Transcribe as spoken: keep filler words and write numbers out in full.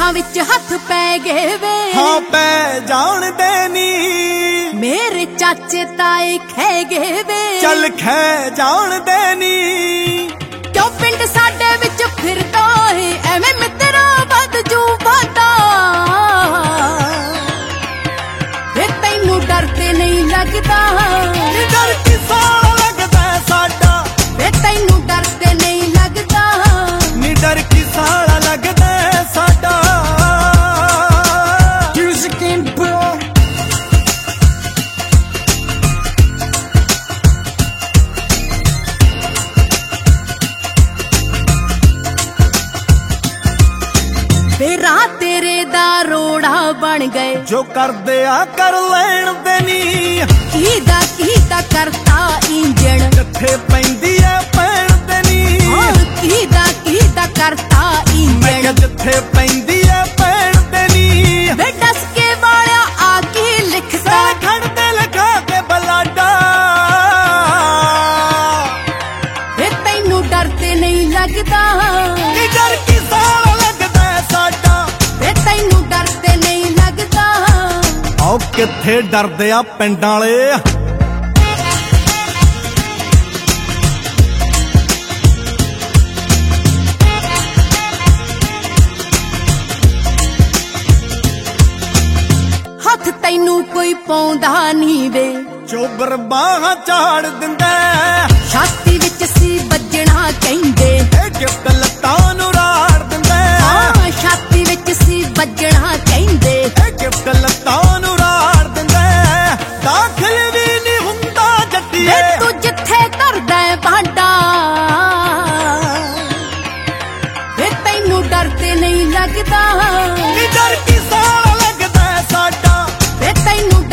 ਹੱਥਾਂ ਵਿੱਚ ਹੱਥ ਪੈ ਗਏ ਵੇ। ਹਾਂ ਪੈ ਜਾਣਦੇ ਨੀ ਮੇਰੇ ਚਾਚੇ ਤਾਏ ਖਹਿ ਗਏ ਵੇ। ਚੱਲ ਖਹਿ ਜਾਣਦੇ ਨੀ ਕਿਉਂ ਪਿੰਡ ਸਾਡੇ ਵਿੱਚ ਫਿਰਦਾ ਏ ਐਵੇਂ ਮਿੱਤਰਾ ਵੱਧ ਜੂ ਵਾਦਾ। ਵੇ ਤੈਨੂੰ ਡਰ ਤੇ ਨਹੀਂ ਲੱਗਦਾ ਡਰ ਕਿਸਾ ਲੱਗਦਾ ਸਾਡਾ। ਵੇ ਤੈਨੂੰ ਡਰ ਤੇ ਨਹੀਂ ਲੱਗਦਾ ਨੀ ਡਰ ਕਿਸਾ ਲੱਗਦਾ ਸਾਡਾ। ਤੇਰਾ ਤੇਰੇ ਦਾ ਰੋੜਾ ਬਣ ਗਏ ਜੋ ਕਰਦੇ ਆ ਕਰ ਲੈਣ ਦੇ ਨੀ। ਕੀ ਦਾ ਕੀ ਦਾ ਕਰਤਾ ਇੰਜਣ ਕਿੱਥੇ ਪੈਂਦੀ ਐ ਪੈਣ ਦੇ ਨੀ। ਕੀ ਦਾ ਕੀ ਦਾ ਕਰਤਾ ਮੈਂ ਕਿਹਾ ਇੰਜਣ ਜਿੱਥੇ ਪੈਂਦੀ ਐ ਪੈਣ ਦੇ ਨੀ। ਵੇ ਡਸ ਕੇ ਵਾਲਿਆ ਆ ਕੇ ਲਿਖਦਾ ਖੜਦੇ ਲਗਾ ਕੇ ਬਲਾਡਾ। ਵੇ ਤੈਨੂੰ ਡਰ ਤੇ ਨਹੀਂ ਲੱਗਦਾ ਨੀ ਡਰ ਕਿਸਾ ਲੱਗਦਾ ਸਾਡਾ। ਵੇ ਤੈਨੂੰ ਡਰ ਤੇ ਨਹੀਂ ਲੱਗਦਾ ਆਓ ਕਿੱਥੇ ਡਰਦੇ ਆ ਪਿੰਡਾਂ ਵਾਲੇ। ਹੱਥ ਤੈਨੂੰ ਕੋਈ ਪਾਉਂਦਾ ਨੀ ਵੇ। ਚੋਬਰ ਬਾਹਾਂ ਝਾੜ ਦਿੰਦਾ ਛਾਤੀ ਵਿੱਚ ਸੀ ਵੱਜਣਾ ਕਹਿੰਦੇ। ਇਹ ਗਿਫਟ ਲੱਤਾਂ ਨੂੰ ਰਾੜ ਦਿੰਦਾ। ਹਾਂ ਛਾਤੀ ਵਿੱਚ ਸੀ ਵੱਜਣਾ ਕਹਿੰਦੇ। ਇਹ ਗਿਫਟ ਲੱਤਾਂ ਨੂੰ ਰਾੜ ਦਿੰਦਾ। ਦਾਖਲ ਵੀ ਨਹੀਂ ਹੁੰਦਾ ਜੱਟੀਏ ਵੇ ਤੂੰ ਜਿੱਥੇ ਧਰਦਾ ਏ ਭਾਂਡਾ। ਵੇ ਤੈਨੂੰ ਡਰ ਤੇ ਨਹੀਂ ਲੱਗਦਾ ਨੀ ਡਰ ਕਿਸਾ ਲੱਗਦਾ ਸਾਡਾ। ਵੇ ਤੈਨੂੰ